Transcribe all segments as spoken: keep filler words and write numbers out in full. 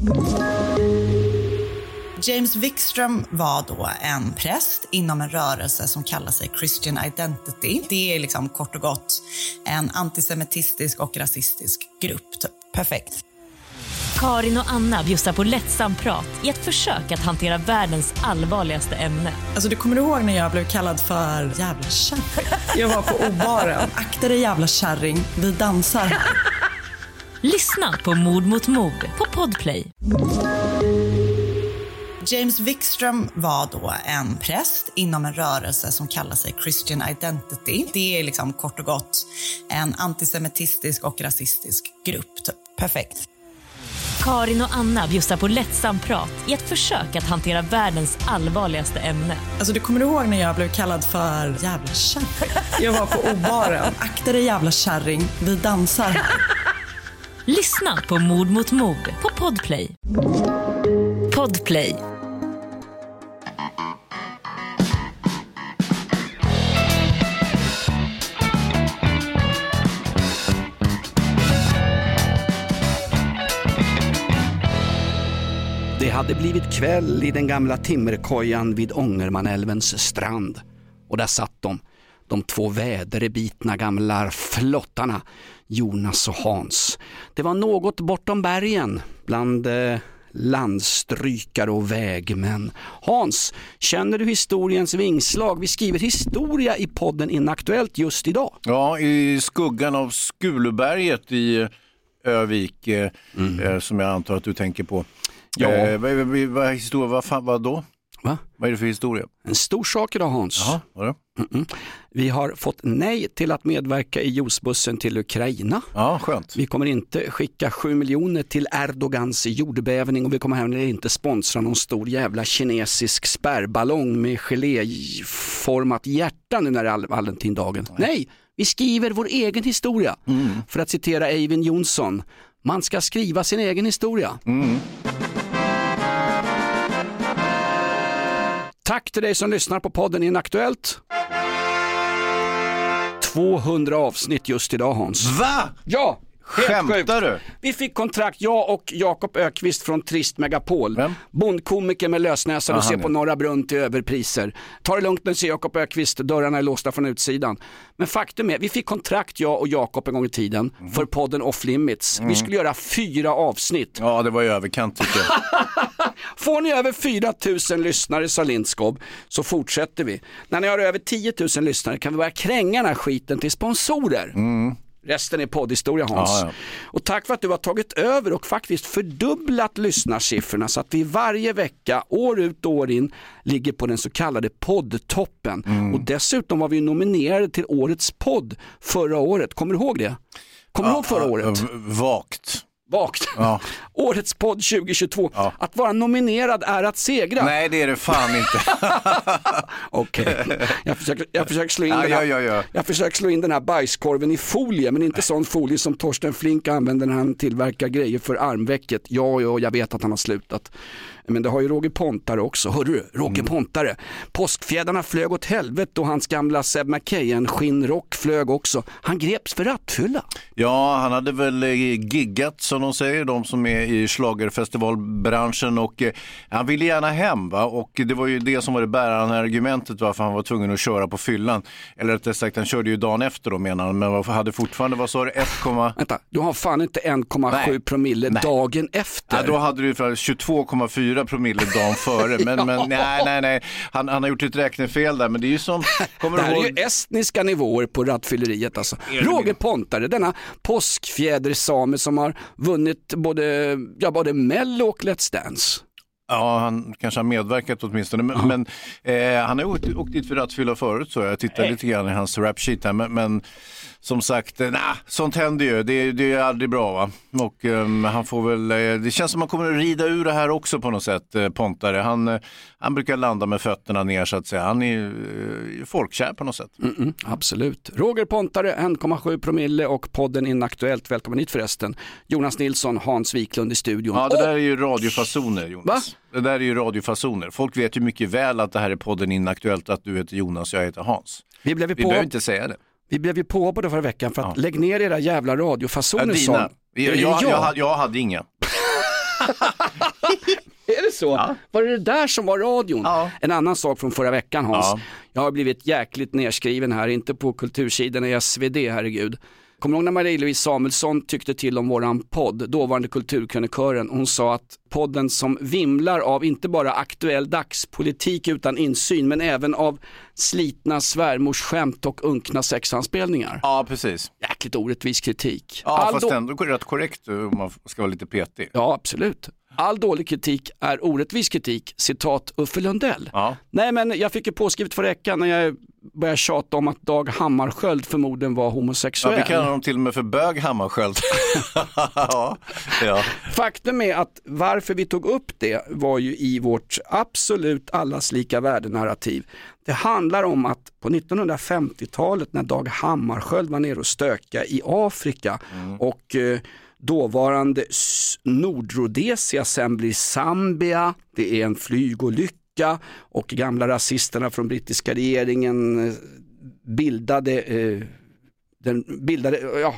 James Wikström var då en präst inom en rörelse som kallar sig Christian Identity. Det är liksom kort och gott en antisemitistisk och rasistisk grupp. Typ. Perfekt. Karin och Anna bjussar på lättsam prat i ett försök att hantera världens allvarligaste ämne. Alltså du kommer ihåg när jag blev kallad för jävla kärring? Jag var på O-baren. Akta dig jävla kärring, vi dansar här. Lyssna på Mord mot mord på Podplay. James Wikström var då en präst inom en rörelse som kallar sig Christian Identity. Det är liksom kort och gott en antisemitistisk och rasistisk grupp. Typ. Perfekt. Karin och Anna bjussar på lättsam prat i ett försök att hantera världens allvarligaste ämne. Alltså du kommer ihåg när jag blev kallad för jävla kärring? Jag var på O-baren. Akta dig jävla kärring, vi dansar här. Lyssna på Mord mot mord på Podplay. Podplay. Det hade blivit kväll i den gamla timmerkojan vid Ångermanälvens strand. Och där satt de, de två väderbitna gamla flottarna, Jonas och Hans. Det var något bortom bergen, bland eh, landstrykare och vägmän. Hans, känner du historiens vingslag? Vi skriver historia i podden Inaktuellt just idag. Ja, i skuggan av Skuluberget i Övik, eh, mm. eh, som jag antar att du tänker på. Ja. Eh, vad, vad, vad, historia, vad, fan, vad då? Va? Vad är det för historia? En stor sak idag, Hans. Jaha, vad är det? Mm-mm. Vi har fått nej till att medverka i juicebussen till Ukraina. Ja, skönt. Vi kommer inte skicka sju miljoner till Erdogans jordbävning och vi kommer heller inte sponsra någon stor jävla kinesisk spärrballong med geléformat hjärta nu när det är Valentindagen. Nej. nej, vi skriver vår egen historia. Mm. För att citera Eivind Jonsson, man ska skriva sin egen historia. Mm. Tack till dig som lyssnar på podden Inaktuellt. tvåhundra avsnitt just idag, Hans. Va? Ja, skämtar du? Vi fick kontrakt, jag och Jakob Ökvist från Trist Megapol. Vem? Bondkomiker med lösnäsar och ser på Norra Brunn till överpriser. Ta det lugnt nu, säger Jakob Ökvist, dörrarna är låsta från utsidan. Men faktum är, vi fick kontrakt, jag och Jakob en gång i tiden, mm. för podden Off Limits. Mm. Vi skulle göra fyra avsnitt. Ja, det var ju överkant tycker jag. Får ni över fyra tusen lyssnare, sa Lindskog, så fortsätter vi. När ni har över tio tusen lyssnare kan vi börja kränga den här skiten till sponsorer. Mm. Resten är poddhistoria, Hans. Ja, ja. Och tack för att du har tagit över och faktiskt fördubblat lyssnarsiffrorna så att vi varje vecka, år ut och år in, ligger på den så kallade poddtoppen. Mm. Och dessutom var vi nominerade till årets podd förra året. Kommer du ihåg det? Kommer du ja, ihåg förra året? V- vagt. Vakt. Ja. Årets podd tjugohundratjugotvå. Ja. Att vara nominerad är att segra. Nej, det är det fan inte. Okej. Okay. Jag försöker, jag försöker slå in ja, den här, ja, ja, ja. Jag försöker slå in den här bajskorven i folie, men inte sån folie som Torsten Flink använder när han tillverkar grejer för armvecket. Ja, ja, jag vet att han har slutat. Men det har ju Roger Pontare också. Hörru du, Roger mm. Pontare. Påskfjädrarna flög åt helvete och hans gamla Seb McKay, skinnrock, flög också. Han greps för rattfylla. Ja, han hade väl giggat som de säger, de som är i schlagerfestivalbranschen, och eh, han ville gärna hem, va? Och det var ju det som var det bärande argumentet varför han var tvungen att köra på fyllan. Eller rättare sagt, han körde ju dagen efter då, menar han, men hade fortfarande, vad sa du, ett, Vänta, du har fan inte en komma sju promille Nej. dagen efter. Ja, då hade du för tjugotvå komma fyra promille dagen före, men, men nej, nej, nej, han, han har gjort ett räknefel där, men det är ju som... Kommer det här ihåg... är ju estniska nivåer på rattfylleriet alltså. Roger Pontare, denna påskfjädersame som har vunnit både, ja, både Mello och Let's Dance. Ja, han kanske har medverkat åtminstone, men, men eh, han har åkt, åkt dit för rattfylla förut, så jag tittade lite grann i hans rap-sheet här, men, men som sagt, nej, sånt händer ju, det, det är aldrig bra, va? Och um, han får väl, eh, det känns som att man kommer att rida ur det här också på något sätt, eh, Pontare. Han, eh, han brukar landa med fötterna ner, så att säga. Han är eh, folkkär på något sätt. Mm-mm, absolut. Roger Pontare, en komma sju promille och podden Inaktuellt. Välkommen hit förresten. Jonas Nilsson, Hans Wiklund i studion. Ja, det där är ju radiofasoner, Jonas. Va? Det där är ju radiofasoner. Folk vet ju mycket väl att det här är podden Inaktuellt, att du heter Jonas och jag heter Hans. Vi, blev Vi på... behöver inte säga det. Vi blev ju på på det förra veckan för att ja. lägg ner era jävla radiofasoner. Ja, dina. Jag, jag, jag, jag, jag hade inga. Är det så? Ja. Var det det där som var radion? Ja. En annan sak från förra veckan, Hans. Ja. Jag har blivit jäkligt nedskriven här, inte på kultursidan i S V D, herregud. Kommer du ihåg när Marie-Louise Samuelsson tyckte till om våran podd, dåvarande kulturkrönikören? Hon sa att podden som vimlar av inte bara aktuell dagspolitik utan insyn, men även av slitna svärmorsskämt och unkna sexanspelningar. Ja, precis. Jäkligt orättvis kritik. Ja, All fast då- ändå rätt korrekt om man ska vara lite petig. Ja, absolut. All dålig kritik är orättvis kritik, citat Uffe Lundell. Ja. Nej, men jag fick ju påskrivet för veckan när jag började tjata om att Dag Hammarskjöld förmodligen var homosexuell. Ja, vi kallar dem till och med för bög Hammarskjöld. ja. Ja. Faktum är att varför vi tog upp det var ju i vårt absolut allas lika värde-narrativ. Det handlar om att på nittonhundrafemtiotalet när Dag Hammarskjöld var nere och stöka i Afrika mm. och eh, dåvarande Nordrhodesia sen blir Zambia, det är en flygolycka och gamla rasisterna från brittiska regeringen bildade eh, den bildade ja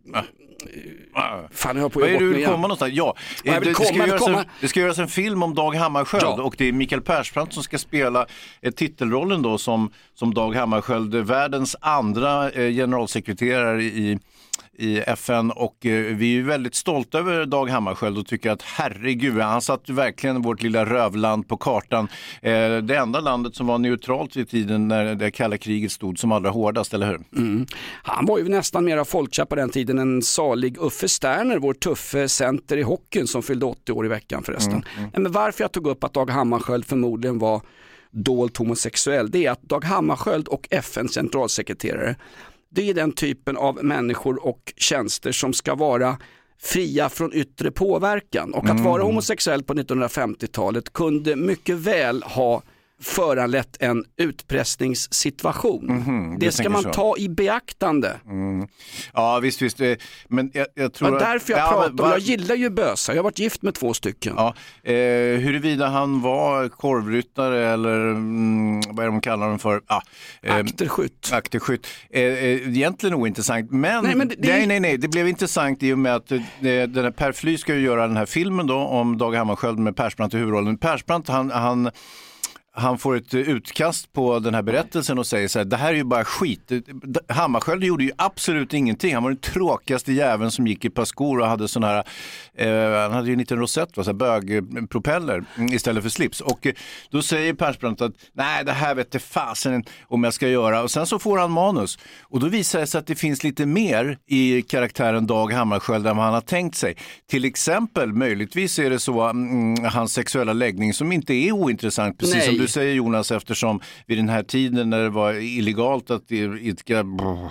fan, jag på Vad är du vill komma någonstans? Ja, jag vill det, komma, det, ska göras komma. En, det ska göras en film om Dag Hammarskjöld ja. och det är Mikael Persbrandt som ska spela eh, titelrollen då som, som Dag Hammarskjöld, världens andra eh, generalsekreterare i i F N och eh, vi är ju väldigt stolta över Dag Hammarskjöld och tycker att herregud, han satt ju verkligen vårt lilla rövland på kartan. Eh, det enda landet som var neutralt vid tiden när det kalla kriget stod som allra hårdast, eller hur? Mm. Han var ju nästan mera folkkär på den tiden än salig Uffe Sterner, vår tuffe center i hockeyn som fyllde åttio år i veckan förresten. Mm. Mm. Men varför jag tog upp att Dag Hammarskjöld förmodligen var dolt homosexuell, det är att Dag Hammarskjöld och F N:s centralsekreterare, det är den typen av människor och tjänster som ska vara fria från yttre påverkan. Och att Mm. vara homosexuell på nittonhundrafemtiotalet kunde mycket väl ha föranlett en utpressningssituation. Mm-hmm, det ska man så. ta i beaktande. Mm. Ja, visst, visst. Men jag, jag tror det var därför jag att, pratar ja, om, var... jag gillar ju bösa. Jag har varit gift med två stycken. Ja, eh, huruvida han var korvryttare eller mm, vad är de kallar dem för? Ah, eh, akterskytt. Akterskytt. Eh, eh, egentligen ointressant, men, nej, men det, det... nej, nej, nej, det blev intressant i och med att eh, den här Per Fly ska ju göra den här filmen då om Dag Hammarskjöld med Persbrandt i huvudrollen. Persbrandt, han... han Han får ett utkast på den här berättelsen och säger så här: det här är ju bara skit. Hammarskjöld gjorde ju absolut ingenting. Han var den tråkigaste jäveln som gick i par skor och hade sån här, eh, han hade ju en liten rosett, va, så här bögpropeller istället för slips. Och eh, då säger Persbrandt att nej, det här vet jag fasen om jag ska göra. Och sen så får han manus. Och då visar det sig att det finns lite mer i karaktären Dag Hammarskjöld än vad han har tänkt sig. Till exempel, möjligtvis är det så mm, hans sexuella läggning som inte är ointressant, precis nej. som du Du säger, Jonas, eftersom vid den här tiden när det var illegalt att idka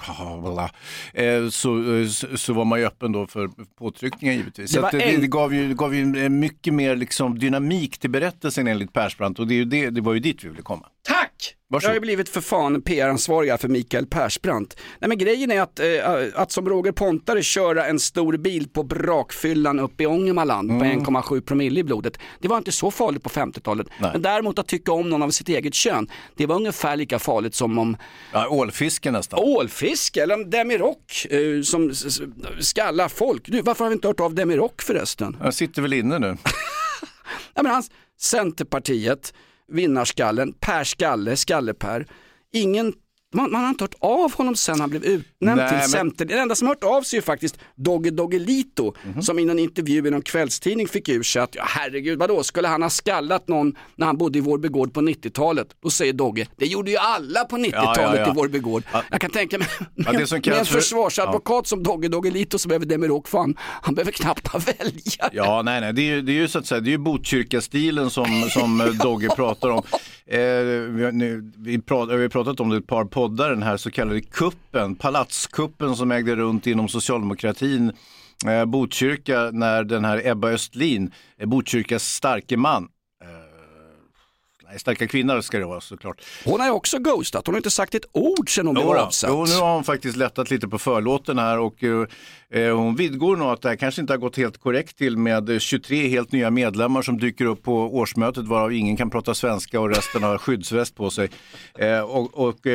så, så var man ju öppen då för påtryckningar givetvis. Det, så att det, en... det gav ju, det gav ju mycket mer liksom dynamik till berättelsen enligt Persbrandt och det, är ju det, det var ju dit vi ville komma. Tack! Varsågod. Jag har ju blivit för fan P R-ansvariga för Mikael Persbrandt. Nej, men grejen är att, äh, att som Roger Pontare köra en stor bil på brakfyllan upp i Ångermanland mm. på en komma sju promille i blodet. Det var inte så farligt på femtiotalet. Nej. Men däremot att tycka om någon av sitt eget kön, det var ungefär lika farligt som om... Ja, ålfiske nästan. Ålfiske, eller Demirock äh, som s- skallar folk. Du, varför har vi inte hört av Demirock förresten? Jag sitter väl inne nu. Ja, men hans Centerpartiet, vinnarskallen, Per Skalle, Skalle-Per. Ingen, man, man har inte hört av honom sen han blev utnämnd Nej, till men... Center. Den enda som har hört av sig är faktiskt Dogge Doggelito mm-hmm. som i en intervju i någon kvällstidning fick ur sig att ja, herregud, vadå, skulle han ha skallat någon när han bodde i Vår Begård på nittiotalet? Då säger Dogge, det gjorde ju alla på nittiotalet ja, ja, ja. i Vår Begård. Ja. Jag kan tänka mig med, ja, med en försvarsadvokat ja. som Dogge Doggelito som behöver Demirock, fan, han behöver knappt ha väljare. Ja, nej, nej, det är ju, det är ju så att säga, det är ju Botkyrka-stilen som, som Dogge pratar om. Eh, vi, har, nu, vi, prat, vi har pratat om det ett par poddar, den här så kallade kuppen, palatskuppen som ägde runt inom socialdemokratin, eh, Botkyrka, när den här Ebba Östlin, eh, Botkyrkas starke man, eh, starka kvinnor ska det vara såklart. Hon har ju också ghostat, hon har inte sagt ett ord sedan hon blev avsatt. Jo, nu har hon faktiskt lättat lite på förlåten här och eh, hon vidgår nog att det här kanske inte har gått helt korrekt till med tjugotre helt nya medlemmar som dyker upp på årsmötet varav ingen kan prata svenska och resten har skyddsväst på sig. Eh, och... och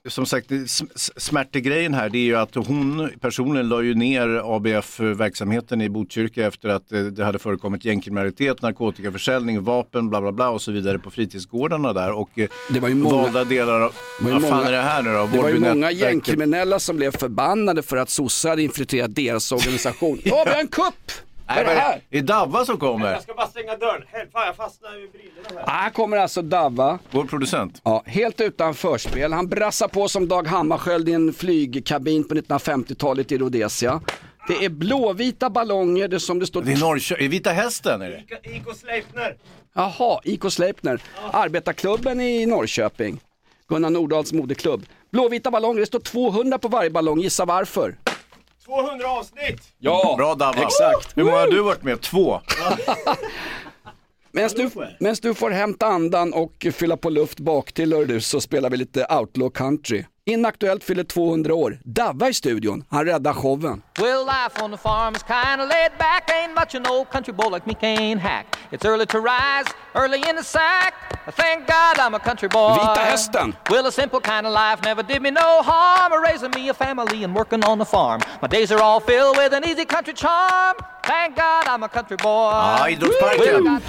som sagt, smärtegrejen här, det är ju att hon personligen la ju ner A B F-verksamheten i Botkyrka efter att det hade förekommit gängkriminalitet, narkotikaförsäljning, vapen, bla bla bla och så vidare på fritidsgårdarna där. Och det var ju många, valda delar av... Vad fan många, är det här nu då? Det var ju många gängkriminella som blev förbannade för att sossar hade infiltrerat deras organisation. Ja, vi har en kupp! Nej, vad är det här? Det är Davva som kommer. Jag ska bara stänga dörren. Helvete, jag fastnar i brillorna här. Här kommer alltså Davva. Vår producent. Ja, helt utan förspel. Han brassar på som Dag Hammarskjöld i en flygkabin på nittonhundrafemtiotalet i Rhodesia. Det är blåvita ballonger, det som det står... Det är Norrköping, är Vita Hästen är det? I K Sleipner. Jaha, I K Sleipner. Arbetarklubben i Norrköping. Gunnar Nordahls modeklubb. Blåvita ballonger, det står tvåhundra på varje ballong. Gissa varför? tvåhundra avsnitt. Ja, bra Davva. Exakt. Hur många har du varit med? Två. Medan du, medan du får hämta andan och fylla på luft bak till du, så spelar vi lite outlaw country. Inaktuellt fyller tvåhundra år. Davva i studion. Han räddar showen. Well, life on the farm is kind of laid back. Ain't much an old country boy like me can't hack. It's early to rise, early in the sack. Thank God I'm a country boy. Vita Hästen. Well, a simple kind of life never did me no harm. Raising me a family and working on the farm. My days are all filled with an easy country charm. Thank God I'm a country boy. Ah, idrottsparken.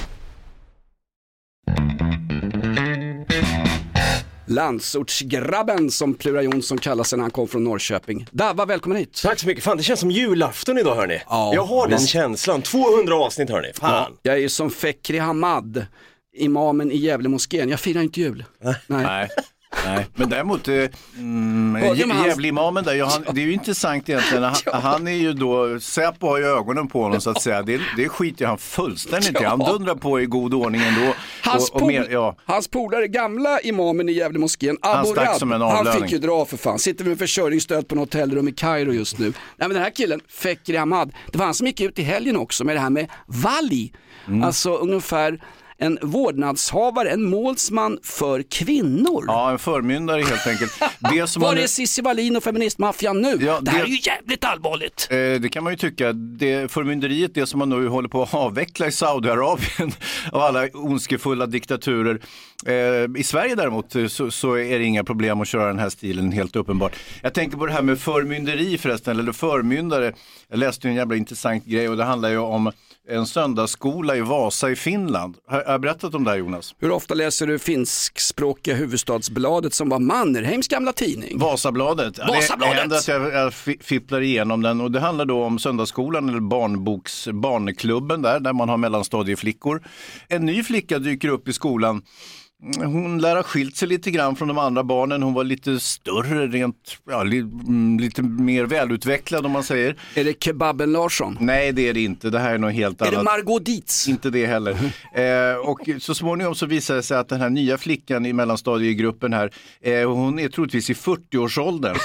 Landsortsgrabben som Plura Jonsson kallar sig när han kom från Norrköping. Davva, välkommen hit. Tack så mycket. Fan, det känns som julafton idag, hörni. Ja, jag har den visst. känslan. tvåhundra avsnitt, hörni. Fan. Ja, jag är ju som Fekri Hamad, imamen i Gävle moskén. Jag firar inte jul. Nej. Nej. Nej, men däremot mm, Gävle-imamen där, ja, han, det är ju intressant egentligen. Han, ja. han är ju då, Säpo har ju ögonen på honom så att säga. Det, det skiter han fullständigt i. Han dundrar på i god ordning ändå. Hans, och, och mer, ja. hans polare, gamla imamen i Gävle moskén, Abu Rab, han fick ju dra för fan. Sitter med försörjningsstöd på något hotellrum i Kairo just nu. Nej, men den här killen, Fekri Hamad, det var han som gick ut i helgen också med det här med Vali. Mm. Alltså ungefär en vårdnadshavare, en målsman för kvinnor. Ja, en förmyndare helt enkelt. Det som Var man... är Cissi Wallin och feministmaffian nu? Ja, det... det här är ju jävligt allvarligt. Eh, det kan man ju tycka. Det förmynderiet, det som man nu håller på att avveckla i Saudiarabien av alla ondskefulla diktaturer. Eh, I Sverige däremot så, så är det inga problem att köra den här stilen, helt uppenbart. Jag tänker på det här med förmynderi förresten, eller förmyndare. Jag läste en jävla intressant grej och det handlar ju om en söndagsskola i Vasa i Finland. Har jag berättat om det här, Jonas? Hur ofta läser du finskspråkiga Hufvudstadsbladet som var Mannerheims gamla tidning? Vasabladet. Vasabladet. Det händer att jag, jag fipplar igenom den och det handlar då om söndagsskolan eller barnboks, barnklubben där, där man har mellanstadieflickor. En ny flicka dyker upp i skolan. Hon lär ha skilt sig lite grann från de andra barnen. Hon var lite större, rent, ja, li, lite mer välutvecklad om man säger. Är det Kebaben Larsson? Nej, det är det inte. Det här är något helt är annat. Är det Margot Dietz? Inte det heller. eh, och så småningom så visar det sig att den här nya flickan i mellanstadiegruppen här, eh, hon är troligtvis i fyrtio-årsåldern.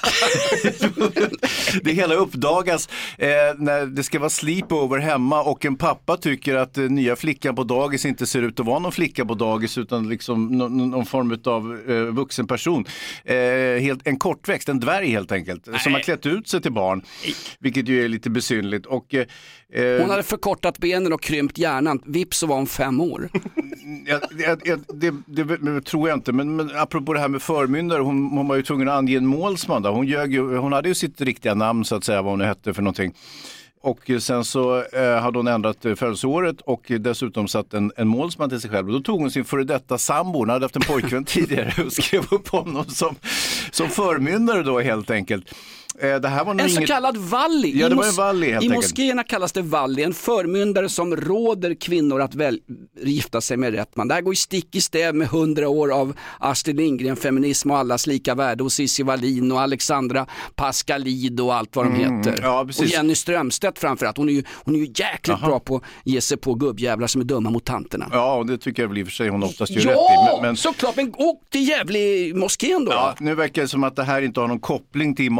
Det hela uppdagas eh, när det ska vara sleepover hemma och en pappa tycker att eh, nya flickan på dagis inte ser ut att vara någon flicka på dagis utan liksom någon, någon form av eh, vuxen person. Eh, helt, en kortväxt, en dvärg helt enkelt. Nej. Som har klätt ut sig till barn. Vilket ju är lite besynligt. Och, eh, hon hade förkortat benen och krympt hjärnan. Vips så var hon fem år. ja, det, det, det, det tror jag inte. Men, men apropå det här med förmyndare. Hon, hon var ju tvungen att ange en målsman. Då. Hon, ljög ju, hon hade ju sitt riktiga namn så att säga. Vad hon hette för någonting. Och sen så eh, hade hon ändrat eh, födelseåret och dessutom satt en, en målsman till sig själv. Och då tog hon sin före detta sambo, hon hade haft en pojkvän tidigare och skrev upp honom som, som förmyndare då helt enkelt. Eh, det här var en så inget... kallad valli. Ja, det I, var en valli helt I enkelt. moskéerna kallas det valli, en förmyndare som råder kvinnor att väl, gifta sig med rätt man. Det här går i stick i stäv med hundra år av Astrid Lindgren, feminism och allas lika värde och Cissi Wallin och Alexandra Pascalid och allt vad de mm, heter. Ja, och Jenny Strömstedt framförallt. Hon är ju, hon är ju jäkligt Aha. bra på att ge sig på gubbjävlar som är dumma mot tanterna. Ja, och det tycker jag väl i och för sig hon oftast gör ja, rätt i. Men, men... såklart. Men åk till Gävle moskén då. Ja, nu verkar det som att det här inte har någon koppling till imamen i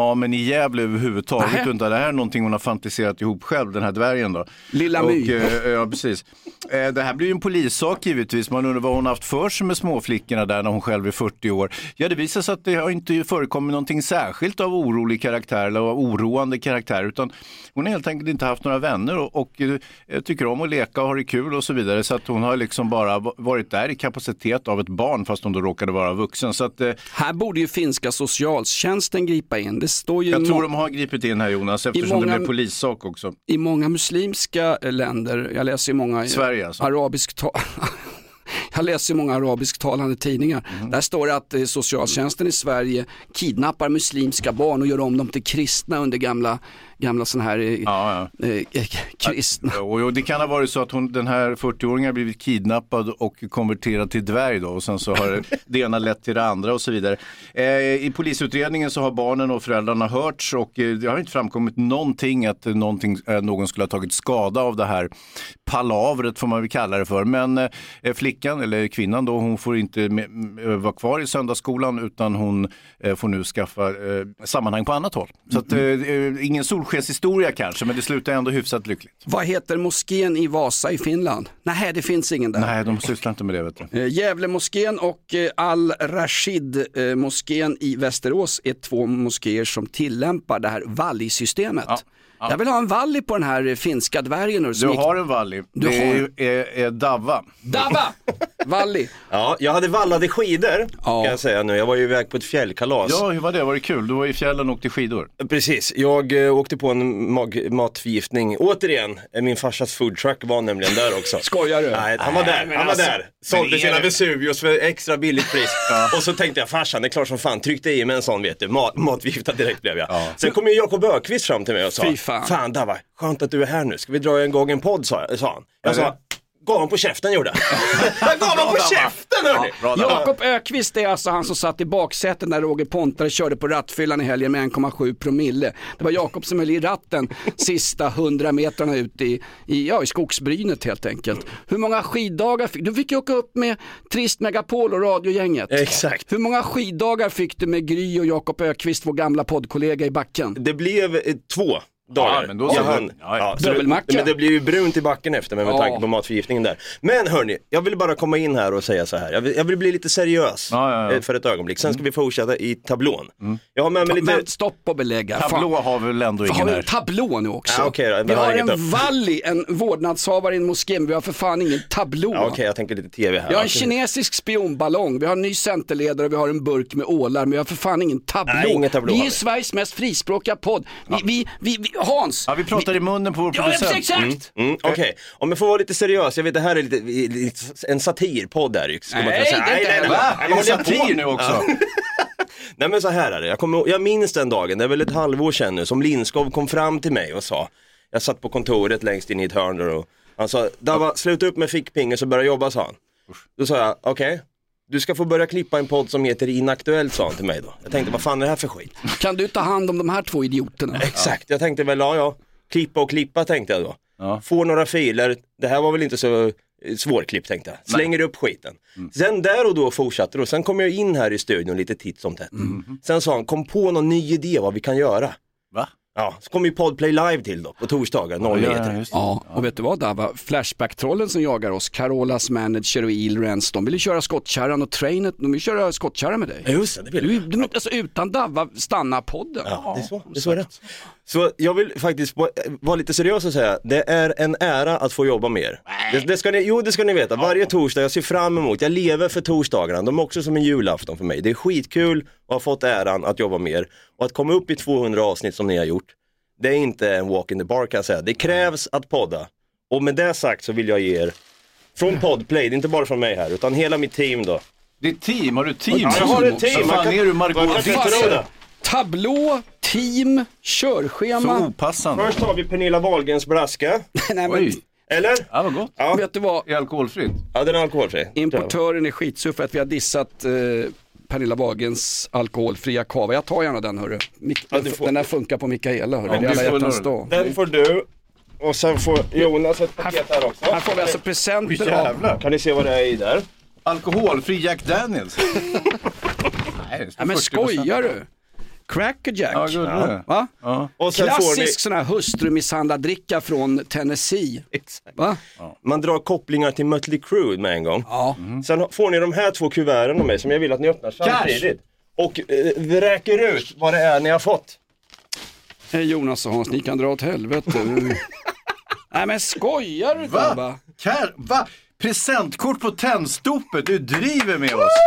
Gävle överhuvudtaget. Nähä. Utan det här är någonting hon har fantiserat ihop själv, den här dvärgen då. Lilla och, My. eh, Ja, precis. Eh, det här blir ju en polissak givetvis. Man undrar vad hon har haft för sig med småflickorna där när hon själv är fyrtio år. Ja, det visar sig att det har inte förekommit någonting särskilt av orolig karaktär eller av oroande karaktär, utan hon har helt enkelt inte haft några vänner och, och eh, tycker om att leka och ha det kul och så vidare. Så att hon har liksom bara varit där i kapacitet av ett barn fast hon då råkade vara vuxen. Så att, eh, här borde ju finska socialtjänsten gripa in. Det står ju jag tror de har gripit in här, Jonas, eftersom många, det blir polissak också. I många muslimska länder, jag läser ju många Sverige, alltså. arabisk ta- jag läser ju många arabisktalande tidningar. Mm. Där står det att eh, socialtjänsten i Sverige kidnappar muslimska barn och gör om dem till kristna under gamla gamla sån här eh, ja, ja. Eh, kristna. Ja, och det kan ha varit så att hon, den här fyrtio-åringen har blivit kidnappad och konverterad till dvärg då, och sen så har det ena lett till det andra och så vidare. Eh, I polisutredningen så har barnen och föräldrarna hörts och eh, det har inte framkommit någonting att någonting, eh, någon skulle ha tagit skada av det här palavret, får man väl kalla det för. Men eh, flickan eller kvinnan då, hon får inte med, med, vara kvar i söndagsskolan utan hon eh, får nu skaffa eh, sammanhang på annat håll. Så att, eh, ingen solskenshistoria kanske, men det slutar ändå hyfsat lyckligt. Vad heter moskén i Vasa i Finland? Nej, det finns ingen där. Nej, de sysslar inte med det, vet du. Eh, Gävle-moskén och eh, Al-Rashid-moskén i Västerås är två moskéer som tillämpar det här valli-systemet. Ja. Ja. Jag vill ha en valli på den här finska dvärgen. Du gick... har en valli. Du det har... är, är, är Dava. Dava! Valli. Ja, jag hade vallade skidor, ja. kan jag säga nu. Jag var ju iväg på ett fjällkalas. Ja, hur var det? Var det kul? Du var i fjällen och åkte skidor. Precis. Jag eh, åkte på en mag- matförgiftning. Återigen, min farsas foodtruck var nämligen där också. Skojar du? Nej, han var där. Han var alltså, där. Sålde sina det... Vesuvius för extra billigt pris. Ja. Och så tänkte jag, farsan, det är klart som fan. Tryckte i med en sån, vet du. Mat- matförgiftad direkt blev jag. Ja. Sen kom ju Jakob Ökvist fram till mig och sa, fy fan. Fan, Dava, skönt att du är här nu. Ska vi dra en gång en podd, sa, jag, sa han. Jag sa, gav han på käften, gjorde jag. gav han på käften, hörni. Ja, Jakob Ökvist är alltså han som satt i baksätet när Roger Pontare körde på rattfyllan i helgen med en komma sju promille. Det var Jakob som höll i ratten sista hundra metrarna ut i, i, ja, i skogsbrynet helt enkelt. Hur många skiddagar fick du? Fick ju åka upp med Trist Megapol och radiogänget. Exakt. Hur många skiddagar fick du med Gry och Jakob Ökvist, vår gamla poddkollega i backen? Det blev eh, två. Dagar. Ja, men då jag så hann, ja, ja. ja, men det blir ju brunt i backen efter med, med ja. tanke på matförgiftningen där. Men hörni, jag vill bara komma in här och säga så här. Jag vill, jag vill bli lite seriös ja, ja, ja. för ett ögonblick. Sen ska vi fortsätta i tablån. Mm. Jag har med mig lite... Men stopp och belägga. Tablå Fan. har väl ändå ingen har vi här. en tablå nu också? Ja, okay, då, vi har, har en upp. valli, en vårdnadshavare i en moské, men vi har för fan ingen tablå. Ja, Okej, okay, jag tänker lite tv här. Vi har en kinesisk spionballong, vi har en ny centerledare och vi har en burk med ålar, men vi har för fan ingen tablå. Nej, ingen tablå vi är vi. Sveriges mest frispråkiga podd. Vi, vi, vi, vi, Hans! Ja, vi pratar vi, i munnen på vår ja, producent. exakt! Mm, mm, Okej, okay. Om jag får vara lite seriös, jag vet det här är lite, lite en satirpodd där. Ska man nej, säga. det är inte heller. Va? Är det satir nu också? Ja. Nej men så här är det, jag, kommer, jag minns den dagen, det är väl ett halvår sedan nu, som Lindskov kom fram till mig och sa, jag satt på kontoret längst in i ett hörn och han sa, Dava, sluta upp med fickpingar så börja jobba, sa han. Då sa jag, okej. Okay. Du ska få börja klippa en podd som heter Inaktuellt, sa han till mig då. Jag tänkte, vad fan är det här för skit? Kan du ta hand om de här två idioterna? Exakt, jag tänkte väl, ja ja, klippa och klippa tänkte jag då. Ja. Får några filer, det här var väl inte så svårklipp tänkte jag. Slänger upp skiten. Mm. Sen där och då fortsatte det och sen kom jag in här i studion lite titt som tätt. Mm. Sen sa han, kom på någon ny idé vad vi kan göra. Va? Ja, så kom ju Podplay live till då på torsdagar, noll ja, meter. Ja, ja, och vet du vad Dava? Flashback-trollen som jagar oss, Carolas manager och Ilrens, de vill ju köra skottkärran och trainet, de vill köra skottkärran med dig. Just det, det vill du, du, alltså, utan Dava stannar podden. Ja, det är så, det är så är det. Så jag vill faktiskt vara lite seriös och säga, det är en ära att få jobba med er. Det, det ska ni, jo, det ska ni veta. Varje torsdag, jag ser fram emot, jag lever för torsdagarna. De är också som en julafton för mig. Det är skitkul att ha fått äran att jobba med er. Och att komma upp i tvåhundra avsnitt som ni har gjort, det är inte en walk in the park kan jag säga. Det krävs att podda. Och med det sagt så vill jag ge er, från Podplay, det är inte bara från mig här, utan hela mitt team då. Det är team, har du team? Ja, jag har ett team. Så fan är du Margot? Tablå, team, körschema. Så opassande. Först har vi Pernilla Wahlgrens blaska. Nej, men... Eller? Ja, vad gott. Ja. Vet du vad? Är alkoholfritt? Ja, den är alkoholfri. Importören är skitsur för att vi har dissat eh, Pernilla Wahlgrens alkoholfria kava. Jag tar gärna den, hörru. Mik- ja, får... Den här funkar på Mikaela, hörru. Ja, det är alla hjärtans dag. Den får du. Och sen får Jonas ett paket här, här också. Här får vi alltså presenter av... Kan ni se vad det är i där? Alkoholfri Jack Daniels. Nej, ja, men skojar du? Crackerjack. Ja, ja. Va? Ja. Och sen Klassisk får ni... sån här hustrumisshandlad dricka från Tennessee. Exakt. Va? Man drar kopplingar till Mötley Crüe med en gång. Ja. Mm. Sen får ni de här två kuverten av mig som jag vill att ni öppnar samtidigt. Och eh, vräker ut vad det är ni har fått. Hej Jonas och Hans, ni kan dra åt helvete. Nej men skojar du Va? va? Kär, va? Presentkort på Tennstopet, du driver med oss.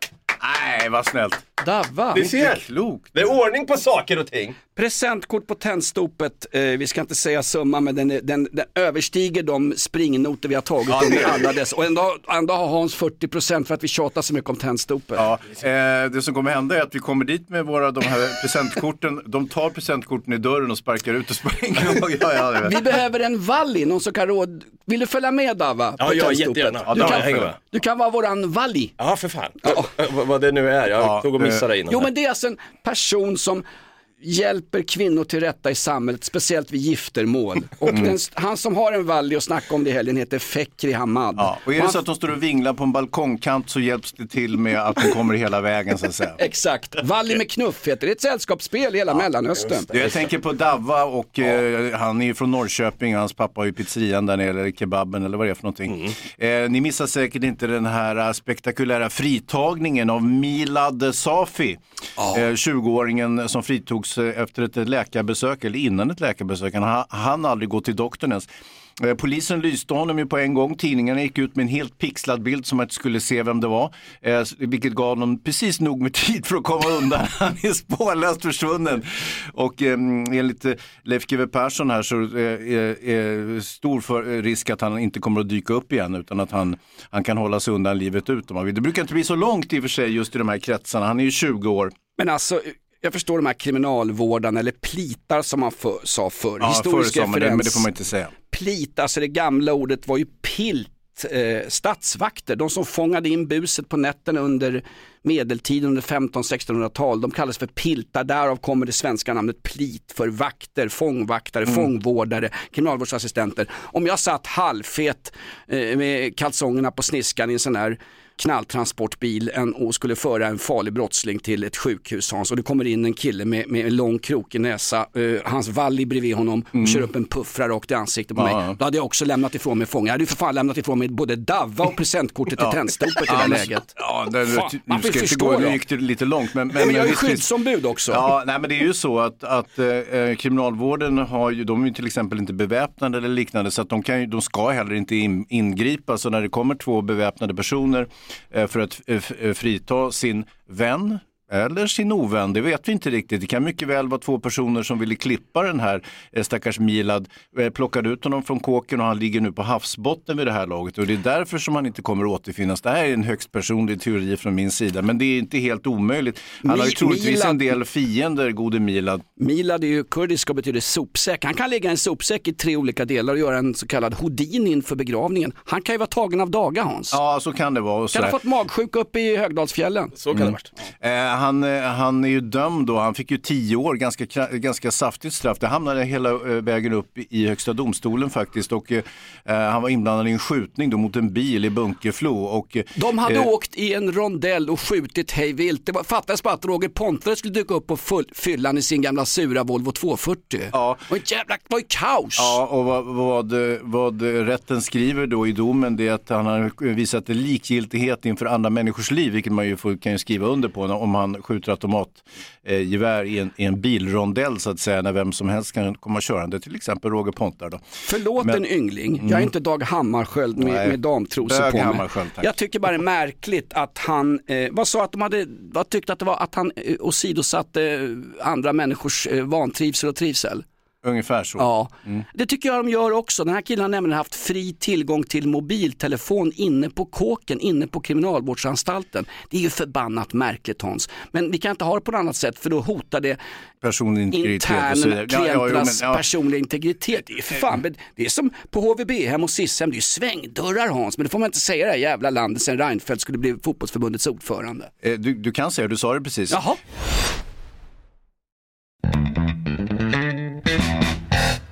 Nej, vad snällt. Davva. Ni ser, Klokt. det är ordning på saker och ting. Presentkort på Tennstopet, eh, vi ska inte säga summa men den, den, den överstiger de springnoter vi har tagit Ja, under det är det. alla dess. Och ändå, ändå har Hans fyrtio procent för att vi tjatar så mycket om Tennstopet. Ja, eh, det som kommer hända är att vi kommer dit med våra de här presentkorten. De tar presentkorten i dörren och sparkar ut och springer. ja, ja, det Vi behöver en valli, någon som kan råd. Vill du följa med Davva? Ja, på ja, Tennstopet? jättegärna. Ja, Du, Davva, kan, hänger med. du kan vara våran valli. Ja, för fan. Ja. Vad, vad det nu är, jag Ja, tog och missade det innan. Jo men det är alltså en person som hjälper kvinnor till rätta i samhället, speciellt vid giftermål. Och Mm. den, han som har en valli och snackar om det i helgen heter Fekri Hamad. Ja, och är det han, så att de står och vinglar på en balkongkant så hjälps det till med att de kommer hela vägen så att säga. Exakt, valli med knuff heter det. Det är ett sällskapsspel i hela Mellanöstern. Jag tänker på Davva och eh, han är ju från Norrköping, hans pappa har ju pizzerian där nere, eller kebaben eller vad det är för någonting. Eh, ni missar säkert inte den här eh, spektakulära fritagningen av Milad Safi, eh, tjugoåringen som fritogs eh, efter ett läkarbesök, eller innan ett läkarbesök. Han hann aldrig gå till doktorn ens. Eh, Polisen lyste honom ju på en gång. Tidningarna gick ut med en helt pixlad bild som att inte skulle se vem det var. Eh, vilket gav honom precis nog med tid för att komma undan. Han är spårlöst försvunnen. Och eh, enligt eh, Leif G W Persson här så är eh, eh, stor för, eh, risk att han inte kommer att dyka upp igen utan att han, han kan hålla sig undan livet ut. Om man vill. Det brukar inte bli så långt i och för sig just i de här kretsarna. Han är ju tjugo år. Men alltså, jag förstår de här kriminalvårdarna eller plitar som man för, sa förr. Ja, Historisk förr sa man det, referens. men det får man inte säga. Plit, alltså det gamla ordet var ju pilt. Eh, statsvakter, de som fångade in buset på nätterna under medeltiden under femton-sextonhundratal, de kallas för piltar, därav kommer det svenska namnet plit för vakter, fångvaktare, mm. fångvårdare, kriminalvårdsassistenter. Om jag satt halvfet eh, med kalsongerna på sniskan i en sån här knalltransportbil en, och skulle föra en farlig brottsling till ett sjukhus, Hans, och det kommer in en kille med, med en lång krokig näsa, uh, hans valli bredvid honom och mm. kör upp en puffra rakt i ansiktet på ja, mig. ja. Då hade jag också lämnat ifrån mig fånga. Jag hade ju för fan lämnat ifrån mig både Davva och presentkortet till Ja. Tändstopet i det Ja, här men- läget. Ja, det, Fan, nu man får ska inte förstå gå, då. nu gick det lite långt. Men, men, Ja, men jag är ju visst, visst. skyddsombud också. Ja, nej, men det är ju så att, att eh, kriminalvården har ju, de är ju till exempel inte beväpnade eller liknande, så att de, kan ju, de ska heller inte in, ingripa. Så när det kommer två beväpnade personer eh, för att eh, f- eh, frita sin vän eller sin ovän, det vet vi inte riktigt. Det kan mycket väl vara två personer som ville klippa den här eh, stackars Milad, eh, plockade ut honom från kåken och han ligger nu på havsbotten vid det här laget. Och det är därför som han inte kommer att återfinnas. Det här är en högst personlig teori från min sida, men det är inte helt omöjligt. Han har ju Mi- troligtvis Milad- en del fiender, gode Milad. Milad är ju kurdisk och betyder sopsäck. Han kan lägga en sopsäck i tre olika delar och göra en så kallad houdini inför begravningen. Han kan ju vara tagen av daga, Hans. Ja, så kan det vara. Och Kan ha sådär. fått magsjuk upp i Högdalsfjällen. Så kan det ha varit. Eh, han, eh, han är ju dömd då, han fick ju tio år, ganska, kra- ganska saftigt straff. Det hamnade hela eh, vägen upp i, i högsta domstolen faktiskt och eh, han var inblandad i en skjutning då mot en bil i Bunkeflo. Och, eh, De hade eh, åkt i en rondell och skjutit hej vilt. Det var, fattades bara att Roger Pontare skulle dyka upp på full, fyllan i sin gamla sura Volvo tvåhundrafyrtio. Ja. Det var ett jävla, det var ju kaos. Ja, och vad, vad, vad rätten skriver då i domen, det är att han har visat likgiltighet inför andra människors liv, vilket man ju får, kan ju skriva under på om han skjuter automatgevär i en, i en bilrondell så att säga, när vem som helst kan komma körande, till exempel Roger Pontar då. Förlåt Men- en yngling, jag är inte Dag Hammarskjöld med, Nej. med damtrosor Bög på mig. Hammarskjöld, tack. Jag tycker bara det är märkligt att han, eh, vad sa att de hade, vad tyckte att det var att han eh, åsidosatte eh, andra människors eh, vantrivsel och trivsel. Ungefär så. Ja, det tycker jag de gör också. Den här killen har nämligen haft fri tillgång till mobiltelefon inne på kåken, inne på kriminalvårdsanstalten. Det är ju förbannat märkligt, Hans. Men vi kan inte ha det på något annat sätt, för då hotar det Personlig integritet och så vidare. interna Ja, ja, jo, klienternas men, ja. personliga integritet. Det är, för fan, men det är som på H V B-hem och SIS-hem, det är ju svängdörrar, Hans. Men det får man inte säga i det här jävla landet sen Reinfeldt skulle bli fotbollsförbundets ordförande. Eh, Du, du kan säga, du sa det precis. Jaha. Eh,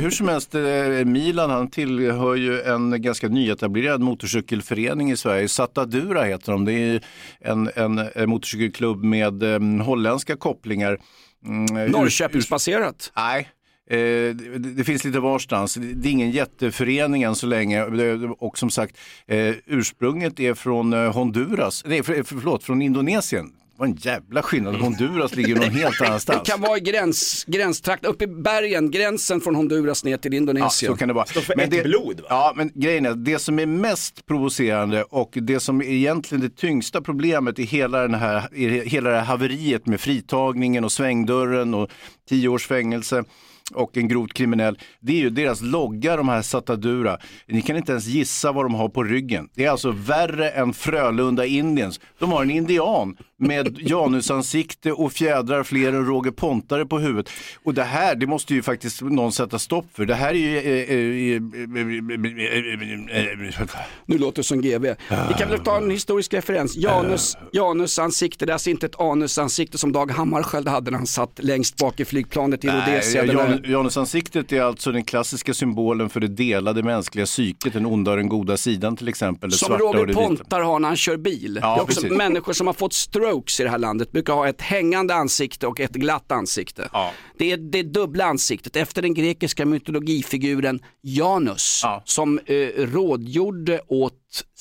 hur som helst, Milan han tillhör ju en ganska nyetablerad motorcykelförening i Sverige. Satadura heter de. Det är en, en, en motorcykelklubb med um, holländska kopplingar. Mm, Norrköpingsbaserat? Nej. Eh, det, det finns lite varstans. Det är ingen jätteförening än så länge. Och som sagt, eh, ursprunget är från eh, Honduras. Nej, för, förlåt, från Indonesien. Det var en jävla skillnad. Honduras ligger någon helt annanstans. Det kan vara i gräns, gränstrakt, uppe i bergen, gränsen från Honduras ner till Indonesien. Ja, så kan det vara. Står för men ett det, blod, va? Ja, men grejen är, det som är mest provocerande och det som är egentligen det tyngsta problemet i hela, den här, i hela det här haveriet med fritagningen och svängdörren och tio års fängelse och en grovt kriminell, det är ju deras loggar, de här Satadura. Ni kan inte ens gissa vad de har på ryggen. Det är alltså värre än Frölunda Indiens. De har en indian med janusansikte och fjädrar fler än Roger Pontare på huvudet. Och det här, det måste ju faktiskt någon sätta stopp för. Det här är ju... Nu låter det som G V. Vi kan väl ta en historisk referens. Janus, janusansikte, det är alltså inte ett anusansikte som Dag Hammarskjöld hade när han satt längst bak i flygplanet i Rhodesia. Jan, Janusansiktet är alltså den klassiska symbolen för det delade mänskliga psyket, den onda och den goda sidan till exempel. Det som svarta Roger och det Pontar har när han kör bil. Ja, det är också precis. människor som har fått strokes i det här landet brukar ha ett hängande ansikte och ett glatt ansikte. Ja. Det är det dubbla ansiktet efter den grekiska mytologifiguren Janus Ja. som eh, rådgjorde åt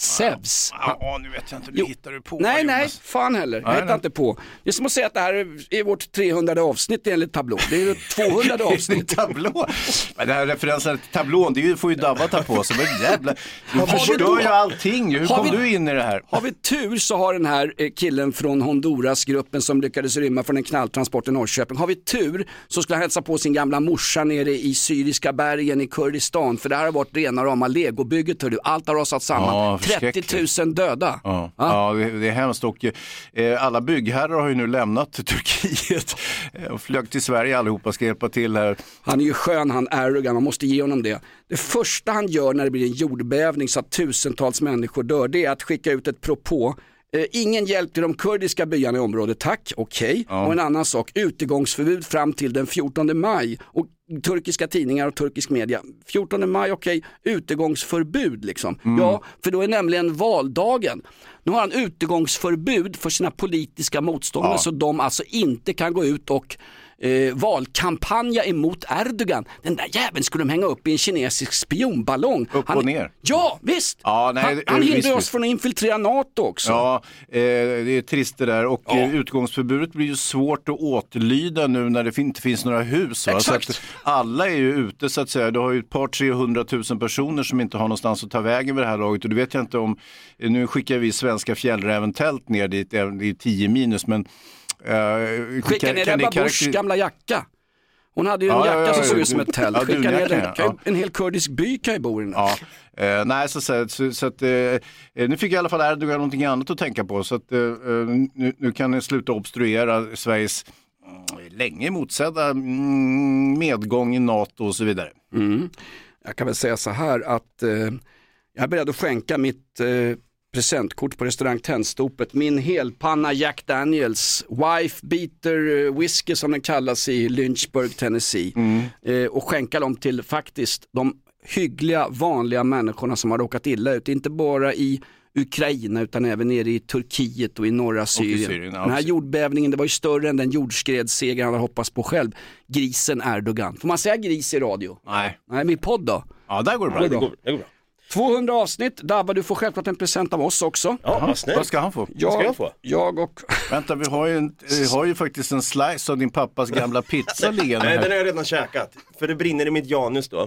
Zeus. Ja, ja, nu vet jag inte, nu hittar du på. Nej, Jonas. nej, fan heller. Jag Nej, hittar nej. inte på. Det är som att säga att det här är vårt trehundrade avsnitt enligt tablå. Det är tvåhundrade avsnitt. Tablå. Men det här referensen till tablån, det är ju, får ju Dabba ta på sig. Men jävla, du Har vi förstör då- ju allting. Hur Har kom vi- du in i det här? Har vi tur så har den här eh, killen från Honduras-gruppen som lyckades rymma från en knalltransport i Norrköping. Har vi tur så skulle han hälsa på sin gamla morsa nere i syriska bergen i Kurdistan. För det här har varit rena rama legobygget. Hör du. Allt har rasat samman. Ja, trettio tusen döda. Ja, Ja. ja det, det är hemskt och eh, alla byggherrar har ju nu lämnat Turkiet eh, och flög till Sverige allihopa, ska hjälpa till här. Han är ju skön, han Erdogan, man måste ge honom det. Det första han gör när det blir en jordbävning så att tusentals människor dör, det är att skicka ut ett propå. Eh, ingen hjälp till de kurdiska byarna i området, tack, okej. Okay. Ja. Och en annan sak, utegångsförbud fram till den fjortonde maj. Och turkiska tidningar och turkisk media, fjortonde maj, okej, okay. Utegångsförbud liksom. Mm. Ja, för då är nämligen valdagen. Nu har han utegångsförbud för sina politiska motståndare, Ja. så de alltså inte kan gå ut och Eh, valkampanja emot Erdogan. Den där jäveln skulle de hänga upp i en kinesisk spionballong. Upp han, och ner. Ja, visst. Ja, nej, han det- han visst, hindrar oss visst. från att infiltrera NATO också. Ja, eh, det är trist det där och Ja. eh, utgångsförbudet blir ju svårt att återlyda nu när det fin- inte finns några hus. Va? Så Exakt. att alla är ju ute så att säga. Du har ju ett par trehundratusen personer som inte har någonstans att ta vägen vid det här laget och det vet jag inte om, nu skickar vi svenska fjällräven tält ner dit, även det är tio minus men Uh, Skicka ner Ebba Buschs gamla jacka. Hon hade ju en Ja, ja, jacka ja, som ja, såg ja. ut som ett tält. Ja, Skicka ner dunjackan, den. ja. Kan ju- En hel kurdisk by kan ju bo i den. Ja, eh, nej så, så, så, så att, eh, nu fick jag i alla fall Erdogan någonting annat att tänka på så att eh, nu, nu kan ni sluta obstruera Sveriges mm, länge motsedda mm, medgång i NATO och så vidare. Mm. Jag kan väl säga så här att eh, jag är beredd att skänka mitt eh, presentkort på restaurang Tennstopet, min helpanna Jack Daniels Wife Beater eh, Whisky som den kallas i Lynchburg, Tennessee Mm. eh, och skänka dem till faktiskt de hyggliga vanliga människorna som har råkat illa ut, inte bara i Ukraina utan även nere i Turkiet och i norra Syrien. Syrien, ja, den här precis. jordbävningen, det var ju större än den jordskredsseger han hade hoppats på själv. Grisen Erdogan. Får man säga gris i radio? Nej. Nej, min podd då? Ja, där går det bra. Ja, det går, det går bra. tvåhundra avsnitt. Dabba, du får självklart en present av oss också. Ja, vad snällt. Vad ska han få? Vad ska jag få? Jag och... Vänta, vi har ju, en, vi har ju faktiskt en slice av din pappas gamla pizza liggande Nej, här. den har jag redan käkat. För det brinner i mitt janus då.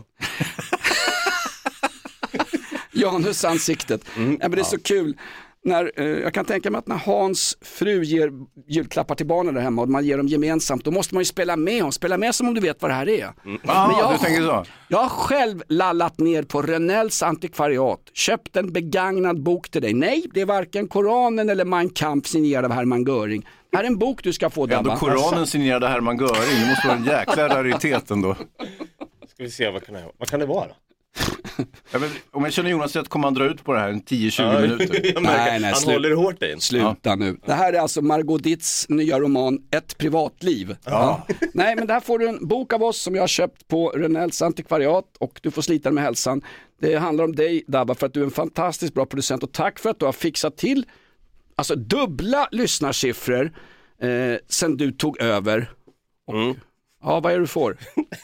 Janus ansiktet. Mm. Ja, men det är så kul. När, eh, jag kan tänka mig att när Hans fru ger julklappar till barnen där hemma och man ger dem gemensamt, då måste man ju spela med och spela med som om du vet vad det här är. Mm. Ja, Men jag- du tänker så. Jag har själv lallat ner på Rönnells antikvariat, köpt en begagnad bok till dig. Nej, det är varken Koranen eller Mein Kampf signerad av Hermann Göring. Det här är en bok du ska få, Ändå Dabba. Koranen signerade Hermann Göring, det måste vara en jäkla raritet ändå. Ska vi se, vad kan det, vad kan det vara? Ja, men, om jag känner Jonas rätt kommer han dra ut på det här en tio tjugo Ja, minuter. jag märker, Nej, nej, han slut. håller hårt in. Sluta Ja. nu. Det här är alltså Margot Dietz nya roman Ett privatliv. Ja. Nej, men där får du en bok av oss som jag har köpt på Rönnells antikvariat och du får slita med hälsan. Det handlar om dig, Dabba, för att du är en fantastiskt bra producent och tack för att du har fixat till alltså dubbla lyssnarsiffror eh, sen du tog över. Och, Mm. Ja, vad är det du får?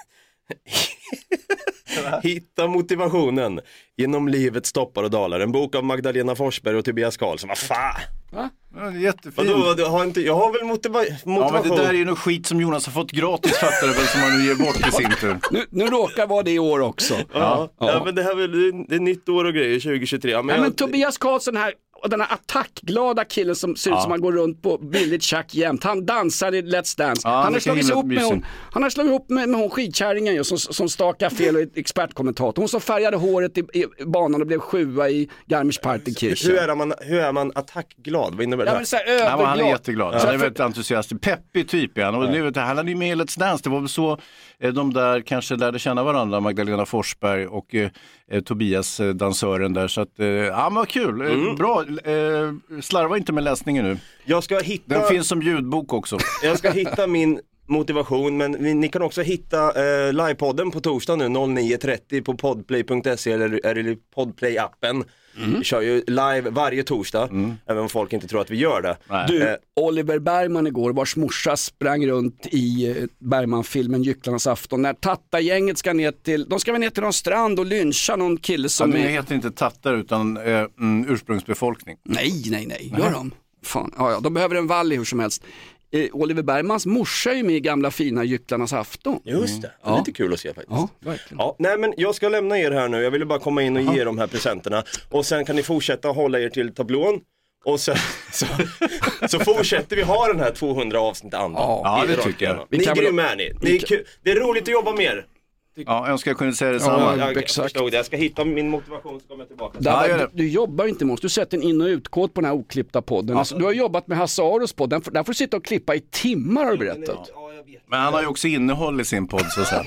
Hitta motivationen genom livets toppar och dalar. En bok av Magdalena Forsberg och Tobias Karlsson. Vad fan? Va? Ja, det är jättefint. Vadå, vadå, har inte, jag har väl motiva- motivation. Ja, men det där är ju något skit som Jonas har fått gratis, fattar du väl, som han nu ger bort i sin tur. Nu, nu råkar vara det i år också. Ja, Ja. ja. men det här är väl, det är nytt år och grejer tjugo tjugotre. Ja, men Nej, jag, men Tobias Karlsson här, och den här attackglada killen som ser ut Ja. som han går runt på billigt tjack jämt. Han dansar i Let's Dance. Ja, han, han har är slagit himla ihop med mysig. hon, han har slagit ihop med, med hon skidkärringen ju, som, som stakar fel och är expertkommentator. Hon som färgade håret i, i banan och blev sjua i Garmisch-Partenkirchen. hur, är man, hur är man attackglad? Vad innebär det? Ja, men så här, Ja, men överglad. han är jätteglad. Så Han är för- väldigt entusiastisk. Peppig typ är han. Och nu vet jag, han hade ju med i Let's Dance. Det var väl så eh, de där kanske lärde känna varandra, Magdalena Forsberg och eh, eh, Tobias, eh, dansören där. Så att, eh, ja men vad kul. Eh, Bra. Eh, slarva inte med läsningen nu. Jag ska hitta... Den finns som ljudbok också. Jag ska hitta min motivation, men ni, ni kan också hitta eh, livepodden på torsdag nu nio trettio på podplay punkt se eller, eller Podplay-appen. Mm. Vi kör ju live varje torsdag, även om folk inte tror att vi gör det. Nej. Du, Eh, Oliver Bergman igår, vars morsa sprang runt i eh, Bergman-filmen Gycklarnas afton. När Tatta-gänget ska ner till, de ska väl ner till någon strand och lyncha någon kille Ja, som men är... det heter inte tattar utan eh, mm, ursprungsbefolkning. Nej, nej, nej, gör de? Fan, ja, ja, de behöver en valley hur som helst. Eh, Oliver Bergmans morsa är ju med i gamla fina Gycklarnas afton. Just det, det är Ja. lite kul att se faktiskt. Ja, verkligen. Ja, nej men jag ska lämna er här nu, jag ville bara komma in och ge de här presenterna. Och sen kan ni fortsätta hålla er till tablån. Och sen så, så fortsätter vi ha den här tvåhundra avsnitt andra. Ja, det tycker jag. Ni Vi är kan väl- grymma är ni. Det är, kul. Det är roligt att jobba med er. Ja, jag önskar jag kunde säga detsamma. Ja, Jag, jag exakt. förstod det. Jag ska hitta min motivation så kommer jag tillbaka. Där, Ja, gör det. du, du jobbar inte med oss, du sätter en in- och utkod på den här oklippta podden. Alltså, du har jobbat med Hasse Aros podd, den får- där får du sitta och klippa i timmar har du berättat. Ja, jag vet. Men han har ju också innehåll i sin podd så att säga.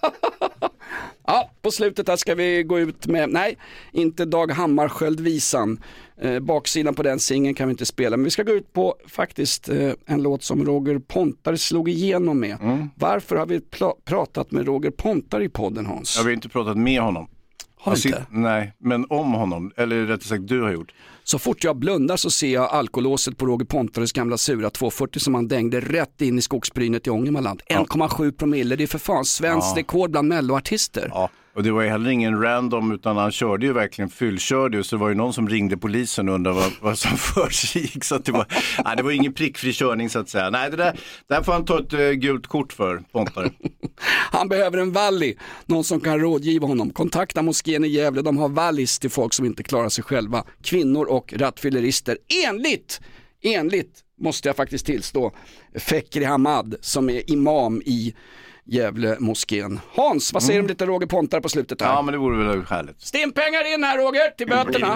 Ja, på slutet här ska vi gå ut med, nej, inte Dag Hammarskjöld-visan. Eh, baksidan på den singeln kan vi inte spela, men vi ska gå ut på faktiskt eh, en låt som Roger Pontare slog igenom med. Mm. Varför har vi pla- pratat med Roger Pontare i podden, Hans? Jag har inte pratat med honom. Har du Jag inte? sit- Nej, men om honom. Eller rättare sagt du har gjort. Så fort jag blundar så ser jag alkolåset på Roger Pontares gamla sura tvåhundrafyrtio som han dängde rätt in i skogsbrynet i Ångermanland. en komma sju promille, det är för fan svenskt Ja. rekord bland melloartister. Ja, och det var ju heller ingen random utan han körde ju verkligen fyllkörde ju, så det var ju någon som ringde polisen och undrade vad, vad som försiggick, så att det var, nej, det var ingen prickfri körning så att säga. Nej, det där, där får han ta ett uh, gult kort för, Pontare. Han behöver en valley, någon som kan rådgiva honom. Kontakta moskén i Gävle, de har vallis till folk som inte klarar sig själva. Kvinnor och rattfyllerister. Enligt, enligt måste jag faktiskt tillstå, Fekri Hamad som är imam i Gävle moskén. Hans, vad säger du om lite Roger Pontare på slutet här? Ja, men det vore väl härligt. Stimpengar in här Roger, till böterna.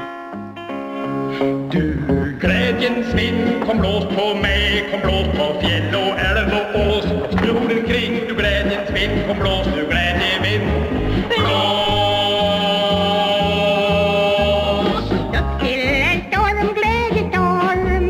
Du, glädjens vind kom blås på mig, kom blås på fjäll och älv och ås. Jorden kring, du glädjens vind kom blås, du glädjevind blås. Till en storm, glädjestorm,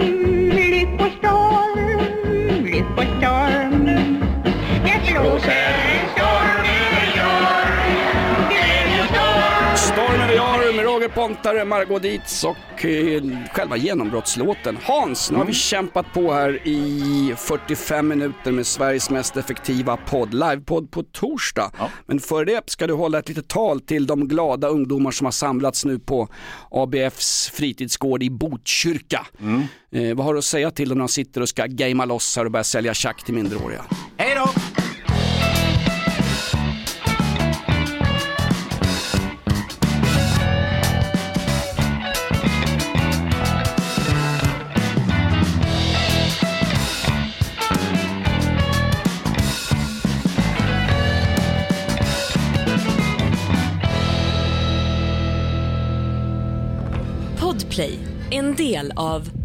lyckostorm, lyckostorm. Det blåser en storm över jord, glädjestorm. Storm över Jarum med Roger Pontare, Margot Dietz och eh, själva genombrottslåten. Hans, nu har vi kämpat på här i fyrtiofem minuter med Sveriges mest effektiva podd, livepodd på torsdag. Ja. Men för det ska du hålla ett litet tal till de glada ungdomar som har samlats nu på A B F:s fritidsgård i Botkyrka. Mm. Eh, vad har du att säga till dem när de sitter och ska gamea loss här och börja sälja tjack till minderåriga? Hej då! Podplay, en del av